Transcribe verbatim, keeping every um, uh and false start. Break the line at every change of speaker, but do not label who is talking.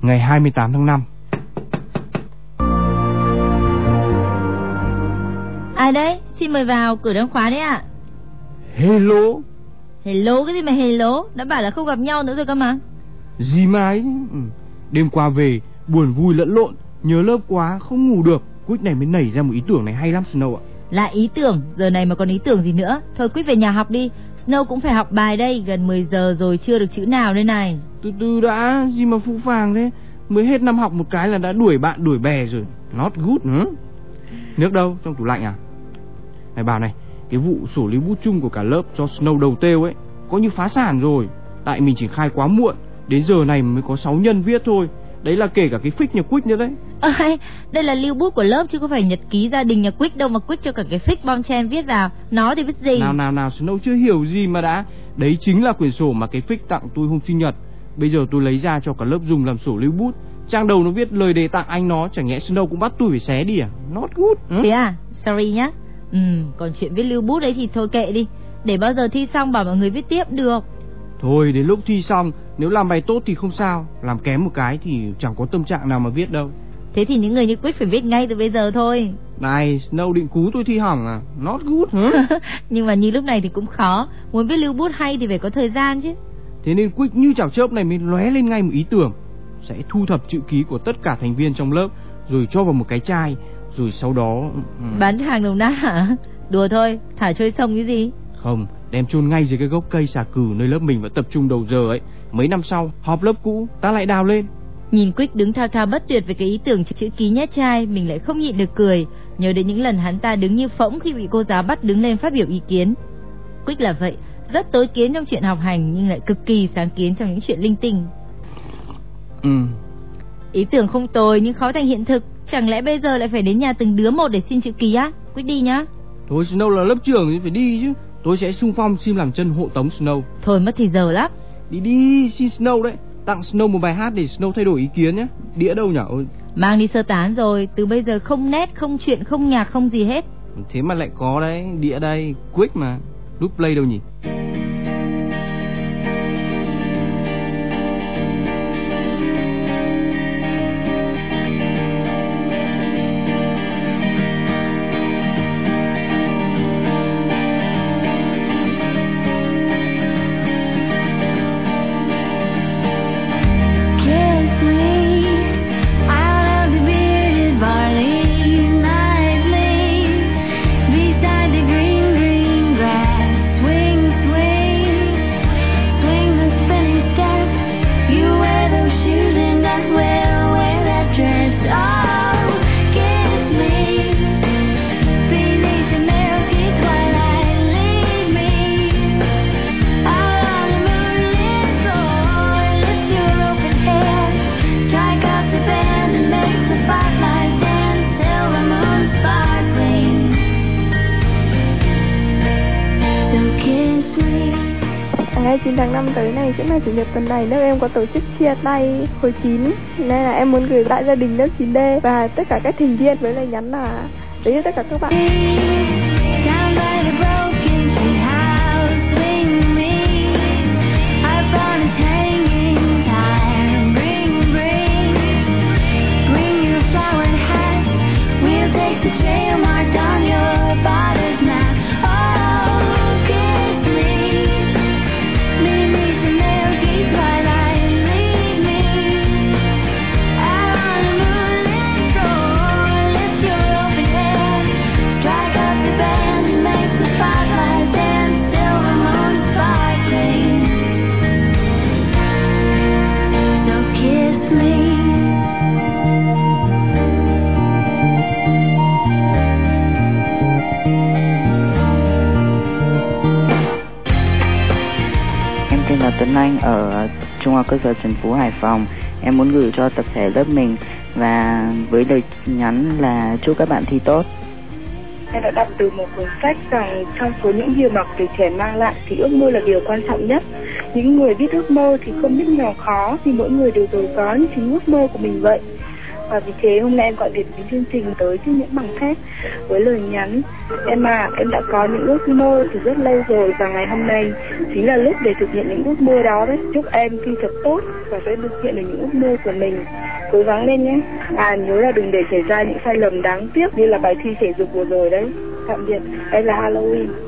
ngày hai mươi tám tháng năm.
Ai đấy? Xin mời vào, cửa đang khóa đấy ạ.
Hello.
Hello cái gì mà hello? Đã bảo là không gặp nhau nữa rồi cơ mà.
Gì mà ấy. Đêm qua về buồn vui lẫn lộn, nhớ lớp quá không ngủ được. Quyết này mới nảy ra một ý tưởng này hay lắm Snow ạ.
Lại ý tưởng? Giờ này mà còn ý tưởng gì nữa? Thôi Quyết về nhà học đi. Snow cũng phải học bài đây, gần mười giờ rồi chưa được chữ nào đây này.
Từ từ đã, gì mà phũ phàng thế. Mới hết năm học một cái là đã đuổi bạn đuổi bè rồi. Not good nữa. Nước đâu? Trong tủ lạnh à? Này bảo này, cái vụ sổ lưu bút chung của cả lớp cho Snow đầu têu ấy có như phá sản rồi. Tại mình triển khai quá muộn, đến giờ này mới có sáu nhân viết thôi. Đấy là kể cả cái fix nhà Quick nữa đấy.
Ơ hay, đây là lưu bút của lớp chứ có phải nhật ký gia đình nhà Quick đâu mà Quick cho cả cái fix bom chen viết vào. Nó thì biết gì.
Nào nào nào, Snow chưa hiểu gì mà đã. Đấy chính là quyển sổ mà cái fix tặng tôi hôm sinh nhật. Bây giờ tôi lấy ra cho cả lớp dùng làm sổ lưu bút. Trang đầu nó viết lời đề tặng anh nó, chẳng nhẽ Snow cũng bắt tôi phải xé đi à? Not good. Ừ?
Thế à? Sorry nhá. Ừ, còn chuyện viết lưu bút đấy thì thôi kệ đi. Để bao giờ thi xong bảo mọi người viết tiếp được.
Thôi đến lúc thi xong, nếu làm bài tốt thì không sao, làm kém một cái thì chẳng có tâm trạng nào mà viết đâu.
Thế thì những người như Quick phải viết ngay từ bây giờ thôi.
Này, Snow định cú tôi thi hỏng à? Not good hả?
Nhưng mà như lúc này thì cũng khó. Muốn viết lưu bút hay thì phải có thời gian chứ.
Thế nên Quick như chảo chớp này mới lóe lên ngay một ý tưởng. Sẽ thu thập chữ ký của tất cả thành viên trong lớp, rồi cho vào một cái chai, rồi sau đó...
Bán hàng đồng nát hả? Đùa thôi, thả trôi sông cái gì.
Không, đem chôn ngay dưới cái gốc cây xà cừ nơi lớp mình vẫn tập trung đầu giờ ấy. Mấy năm sau, họp lớp cũ, ta lại đào lên.
Nhìn Quick đứng thao thao bất tuyệt về cái ý tưởng chữ ký nhét chai, mình lại không nhịn được cười. Nhớ đến những lần hắn ta đứng như phỗng khi bị cô giáo bắt đứng lên phát biểu ý kiến. Quick là vậy, rất tối kiến trong chuyện học hành nhưng lại cực kỳ sáng kiến trong những chuyện linh tinh.
Ừ.
Ý tưởng không tồi nhưng khó thành hiện thực. Chẳng lẽ bây giờ lại phải đến nhà từng đứa một để xin chữ ký á? Quick đi nhá.
Thôi Snow là lớp trưởng thì phải đi chứ. Tôi sẽ xung phong xin làm chân hộ tống Snow.
Thôi mất thì giờ lắm.
Đi đi, xin Snow đấy. Tặng Snow một bài hát để Snow thay đổi ý kiến nhé. Đĩa đâu nhở?
Mang đi sơ tán rồi. Từ bây giờ không nét, không chuyện, không nhạc, không gì hết.
Thế mà lại có đấy. Đĩa đây, Quick mà. Nút play đâu nhỉ?
chín tháng năm tới này sẽ là chủ nhật tuần này, lớp em có tổ chức chia tay khối chín, nên là em muốn gửi lại gia đình lớp chín D và tất cả các thành viên với lời nhắn là tới cho tất cả các bạn.
Tuấn Anh ở Trung học cơ sở Trần Phú, Hải Phòng. Em muốn gửi cho tập thể lớp mình và với lời nhắn là chúc các bạn thi tốt.
Em đã đọc từ một cuốn sách rằng trong số những điều mà tuổi trẻ mang lại thì ước mơ là điều quan trọng nhất. Những người biết ước mơ thì không biết nghèo khó, thì mỗi người đều giàu có như chính ước mơ của mình vậy. Và vì thế hôm nay em gọi điện đến chương trình tới trước những bằng phép với lời nhắn: em à, em đã có những ước mơ từ rất lâu rồi và ngày hôm nay chính là lúc để thực hiện những ước mơ đó đấy. Chúc em thi thật tốt và sẽ thực hiện được những ước mơ của mình. Cố gắng lên nhé. À, nhớ là đừng để xảy ra những sai lầm đáng tiếc như là bài thi thể dục vừa rồi đấy. Tạm biệt, em là Halloween.